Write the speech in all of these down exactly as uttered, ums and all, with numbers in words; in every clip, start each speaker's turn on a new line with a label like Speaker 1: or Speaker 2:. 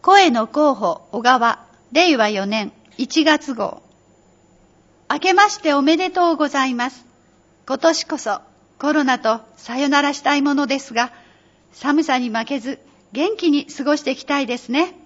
Speaker 1: 声の候補小川、れいわよねんいちがつ号。明けましておめでとうございます。今年こそコロナとさよならしたいものですが、寒さに負けず元気に過ごしていきたいですね。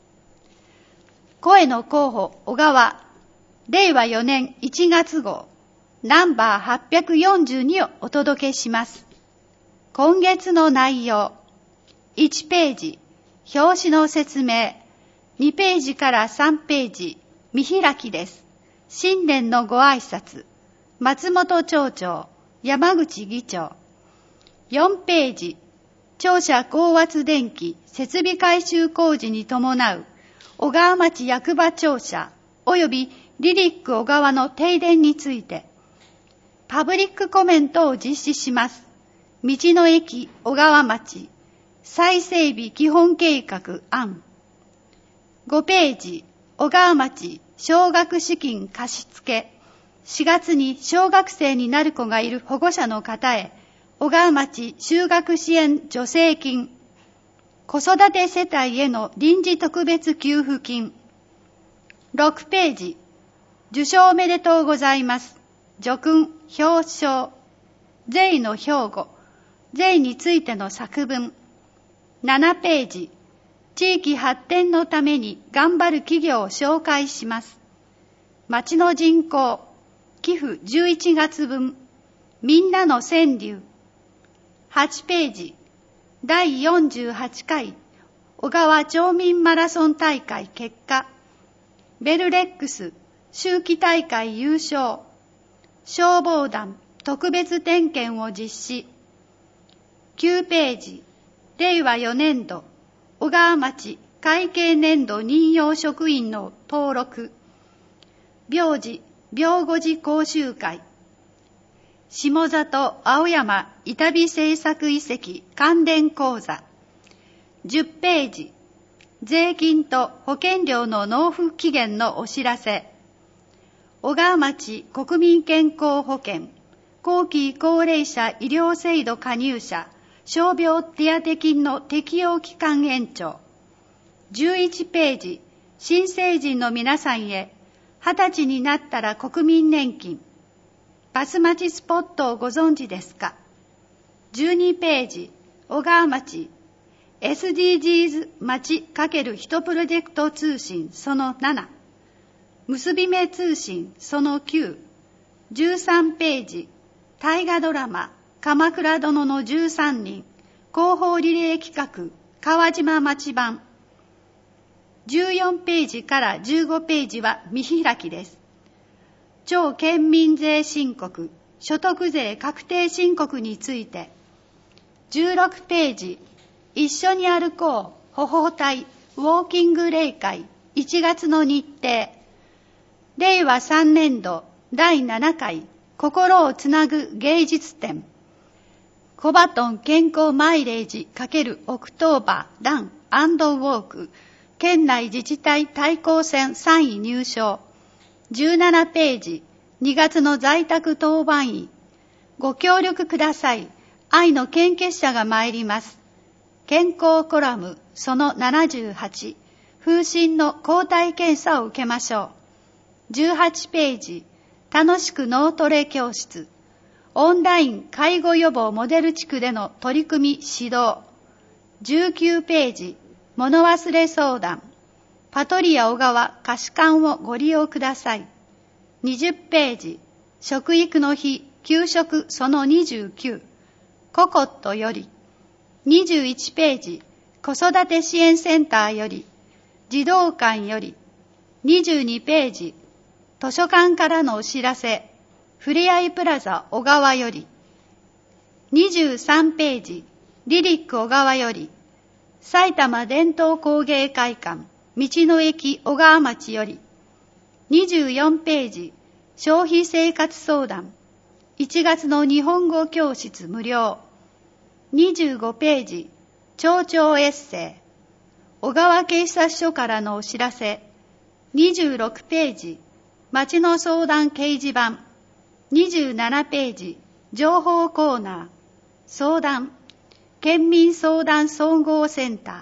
Speaker 1: 声の候補小川、れいわよねんいちがつ号、ナンバーはっぴゃくよんじゅうにをお届けします。今月の内容、いちページ、表紙の説明、にページからさんページ、見開きです。新年のご挨拶、松本町長、山口議長。よんページ、庁舎高圧電気設備改修工事に伴う小川町役場庁舎及びリリック小川の停電について、パブリックコメントを実施します。道の駅小川町再整備基本計画案。ごページ、小川町奨学資金貸付。しがつに小学生になる子がいる保護者の方へ、小川町就学支援助成金。子育て世帯への臨時特別給付金。ろくページ、受賞おめでとうございます。叙勲、表彰。税の標語。税についての作文。ななページ、地域発展のために頑張る企業を紹介します。町の人口、寄付じゅういちがつぶん、みんなの川柳。はちページ、だいよんじゅうはちかい小川町民マラソン大会結果。ベルレックス秋季大会優勝。消防団特別点検を実施。きゅうページ、れいわよねんど小川町会計年度任用職員の登録。病児病後児講習会。下里青山伊丹政策遺跡関連講座。じゅっページ、税金と保険料の納付期限のお知らせ。小川町国民健康保険後期高齢者医療制度加入者傷病手当金の適用期間延長。じゅういちページ、新成人の皆さんへ、はたちになったら国民年金。バス待ちスポットをご存知ですか。じゅうにページ、小川町 エスディージーズ 町×人プロジェクト通信そのなな。結び目通信そのきゅう。じゅうさんページ、大河ドラマ鎌倉殿のじゅうさんにん広報リレー企画川島町版。じゅうよんページからじゅうごページは見開きです。町県民税申告所得税確定申告について。じゅうろくページ、一緒に歩こう歩法隊ウォーキング例会いちがつの日程。れいわさんねんどだいななかい心をつなぐ芸術展。コバトン健康マイレージ×オクトーバーラン&ウォーク県内自治体対抗戦さんい入賞。じゅうななページ、にがつの在宅当番医。ご協力ください。愛の献血者が参ります。健康コラムそのななじゅうはち。風疹の抗体検査を受けましょう。じゅうはちページ、楽しく脳トレ教室。オンライン介護予防モデル地区での取り組み指導。じゅうきゅうページ、物忘れ相談。パトリア小川貸し館をご利用ください。にじゅうページ、食育の日給食そのにじゅうきゅう。ココットより。にじゅういちページ、子育て支援センターより。児童館より。にじゅうにページ、図書館からのお知らせ。ふれあいプラザ小川より。にじゅうさんページ、リリック小川より。埼玉伝統工芸会館道の駅小川町より。にじゅうよんページ、消費生活相談。いちがつの日本語教室無料。にじゅうごページ、町長エッセイ。小川警察署からのお知らせ。にじゅうろくページ、町の相談掲示板。にじゅうななページ、情報コーナー。相談。県民相談総合センター。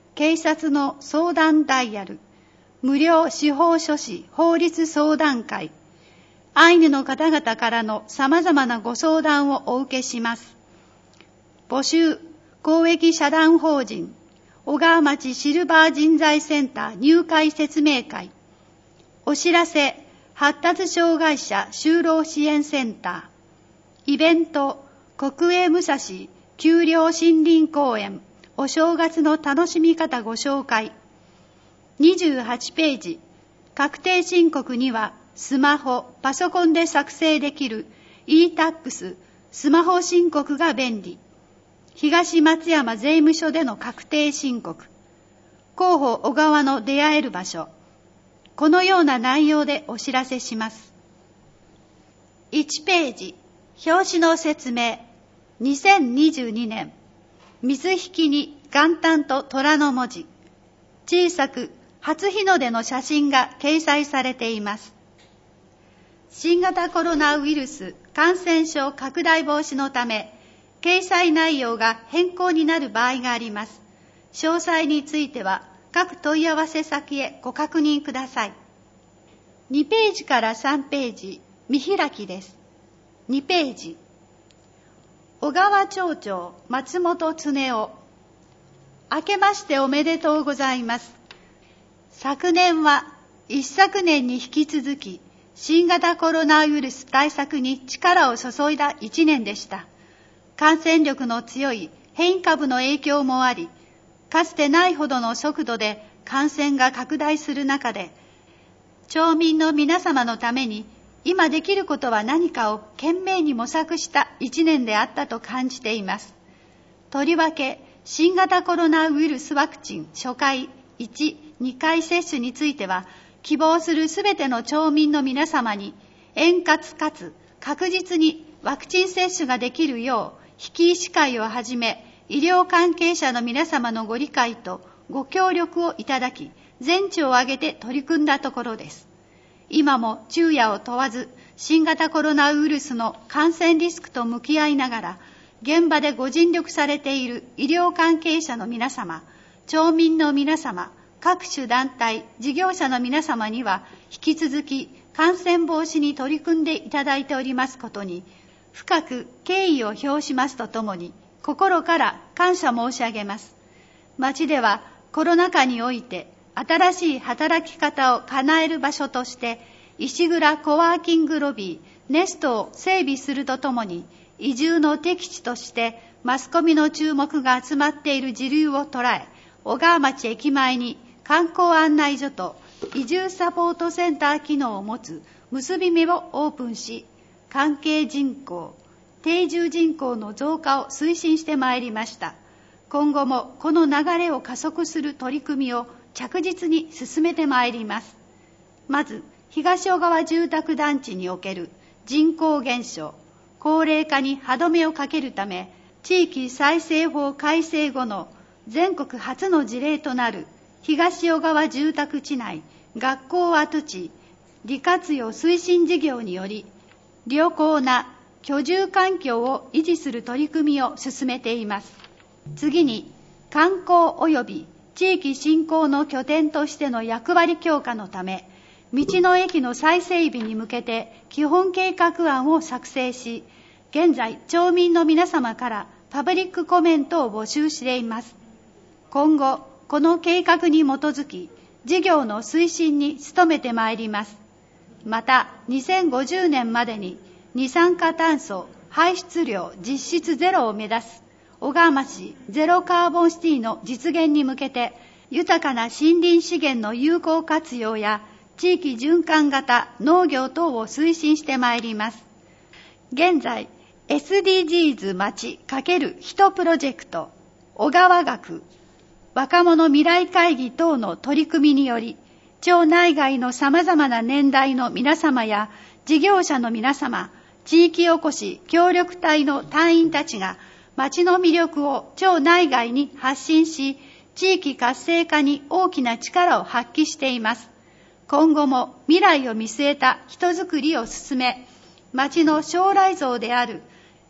Speaker 1: 警察の相談ダイヤル、無料司法書士法律相談会、アイヌの方々からの様々なご相談をお受けします。募集、公益社団法人、小川町シルバー人材センター入会説明会。お知らせ、発達障害者就労支援センター。イベント、国営武蔵丘陵森林公園、お正月の楽しみ方ご紹介。にじゅうはちページ、確定申告にはスマホ、パソコンで作成できる e タックス、スマホ申告が便利。東松山税務署での確定申告。広報小川の出会える場所。このような内容でお知らせします。いちページ、表紙の説明。にせんにじゅうにねん、水引に元旦と虎の文字。小さく初日の出の写真が掲載されています。新型コロナウイルス感染症拡大防止のため、掲載内容が変更になる場合があります。詳細については各問い合わせ先へご確認ください。にページからさんページ、見開きです。にページ、小川町長松本恒夫。明けましておめでとうございます。昨年は一昨年に引き続き、新型コロナウイルス対策に力を注いだ一年でした。感染力の強い変異株の影響もあり、かつてないほどの速度で感染が拡大する中で、町民の皆様のために今できることは何かを懸命に模索した一年であったと感じています。とりわけ、新型コロナウイルスワクチン初回いち、にかい接種については、希望するすべての町民の皆様に円滑かつ確実にワクチン接種ができるよう、引き医師会をはじめ、医療関係者の皆様のご理解とご協力をいただき、全地を挙げて取り組んだところです。今も昼夜を問わず、新型コロナウイルスの感染リスクと向き合いながら、現場でご尽力されている医療関係者の皆様、町民の皆様、各種団体、事業者の皆様には、引き続き感染防止に取り組んでいただいておりますことに、深く敬意を表しますとともに、心から感謝申し上げます。町ではコロナ禍において、新しい働き方を叶える場所として、石倉コワーキングロビー、ネストを整備するとともに、移住の適地としてマスコミの注目が集まっている時流を捉え、小川町駅前に観光案内所と移住サポートセンター機能を持つ結び目をオープンし、関係人口、定住人口の増加を推進してまいりました。今後もこの流れを加速する取り組みを着実に進めてまいります。まず、東小川住宅団地における人口減少、高齢化に歯止めをかけるため、地域再生法改正後の全国初の事例となる東小川住宅地内学校跡地利活用推進事業により、良好な居住環境を維持する取り組みを進めています。次に、観光及び地域振興の拠点としての役割強化のため、道の駅の再整備に向けて基本計画案を作成し、現在、町民の皆様からパブリックコメントを募集しています。今後、この計画に基づき、事業の推進に努めてまいります。また、にせんごじゅうねんまでに二酸化炭素排出量実質ゼロを目指す小川町ゼロカーボンシティの実現に向けて、豊かな森林資源の有効活用や地域循環型農業等を推進してまいります。現在、エスディージーズ 町×人プロジェクト、小川学、若者未来会議等の取り組みにより、町内外の様々な年代の皆様や事業者の皆様、地域おこし協力隊の隊員たちが町の魅力を町内外に発信し、地域活性化に大きな力を発揮しています。今後も未来を見据えた人づくりを進め、町の将来像である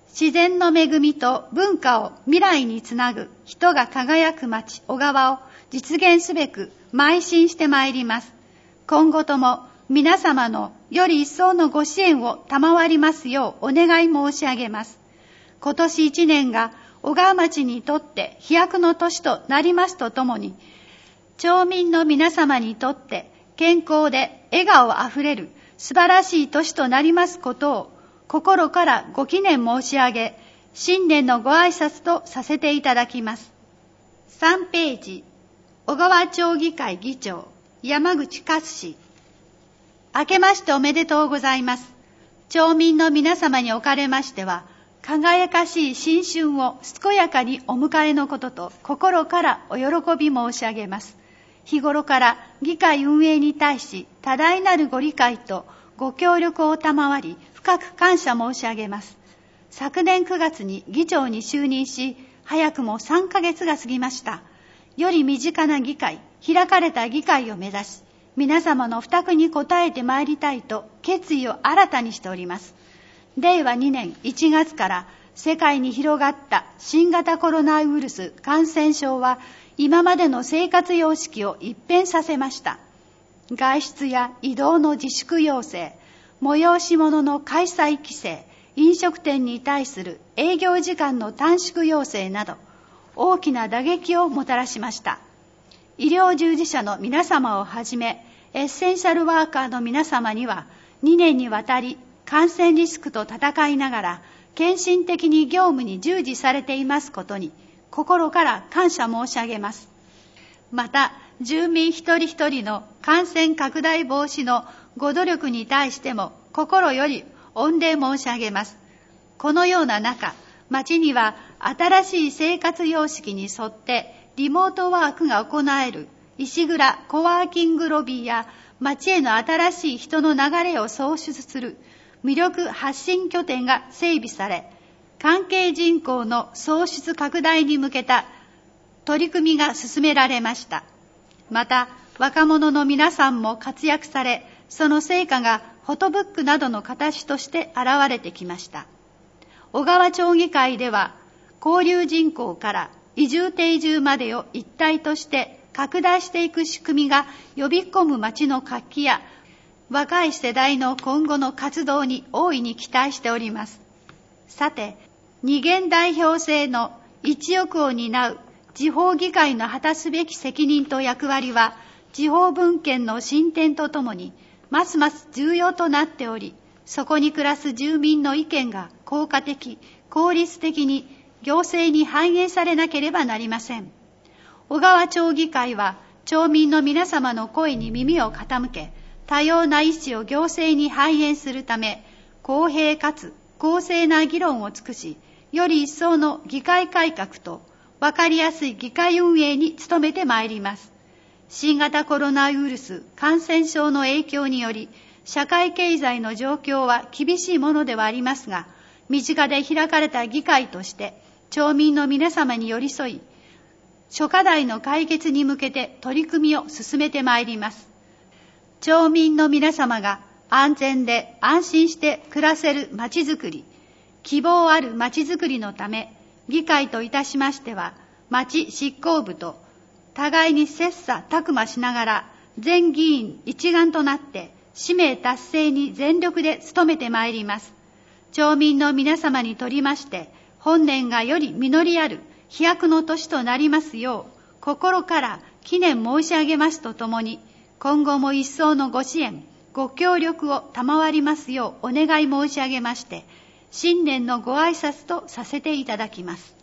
Speaker 1: 自然の恵みと文化を未来につなぐ人が輝く町小川を実現すべく邁進してまいります。今後とも皆様のより一層のご支援を賜りますようお願い申し上げます。今年一年が小川町にとって飛躍の年となりますとともに、町民の皆様にとって健康で笑顔あふれる素晴らしい年となりますことを心からご祈念申し上げ、新年のご挨拶とさせていただきます。さんページ、小川町議会議長、山口勝氏。明けましておめでとうございます。町民の皆様におかれましては、輝かしい新春を健やかにお迎えのことと心からお喜び申し上げます。日頃から議会運営に対し多大なるご理解とご協力を賜り、深く感謝申し上げます。昨年くがつに議長に就任し、早くもさんかげつが過ぎました。より身近な議会、開かれた議会を目指し、皆様の負託に応えてまいりたいと決意を新たにしております。れいわにねんいちがつから世界に広がった新型コロナウイルス感染症は今までの生活様式を一変させました。外出や移動の自粛要請、催し物の開催規制、飲食店に対する営業時間の短縮要請など大きな打撃をもたらしました。医療従事者の皆様をはじめエッセンシャルワーカーの皆様にはにねんにわたり感染リスクと戦いながら献身的に業務に従事されていますことに心から感謝申し上げます。また住民一人一人の感染拡大防止のご努力に対しても心より御礼申し上げます。このような中、町には新しい生活様式に沿ってリモートワークが行える石倉コワーキングロビーや町への新しい人の流れを創出する魅力発信拠点が整備され、関係人口の創出拡大に向けた取り組みが進められました。また、若者の皆さんも活躍され、その成果がフォトブックなどの形として現れてきました。小川町議会では、交流人口から移住定住までを一体として拡大していく仕組みが呼び込む町の活気や、若い世代の今後の活動に大いに期待しております。さて、二元代表制の一翼を担う地方議会の果たすべき責任と役割は、地方分権の進展とともに、ますます重要となっており、そこに暮らす住民の意見が効果的、効率的に行政に反映されなければなりません。小川町議会は、町民の皆様の声に耳を傾け、多様な意思を行政に反映するため、公平かつ公正な議論を尽くし、より一層の議会改革と分かりやすい議会運営に努めてまいります。新型コロナウイルス感染症の影響により、社会経済の状況は厳しいものではありますが、身近で開かれた議会として、町民の皆様に寄り添い、諸課題の解決に向けて取り組みを進めてまいります。町民の皆様が安全で安心して暮らせるまちづくり、希望あるまちづくりのため、議会といたしましては、町執行部と互いに切磋琢磨しながら、全議員一丸となって使命達成に全力で努めてまいります。町民の皆様にとりまして、本年がより実りある飛躍の年となりますよう、心から祈念申し上げますとともに、今後も一層のご支援、ご協力を賜りますようお願い申し上げまして、新年のご挨拶とさせていただきます。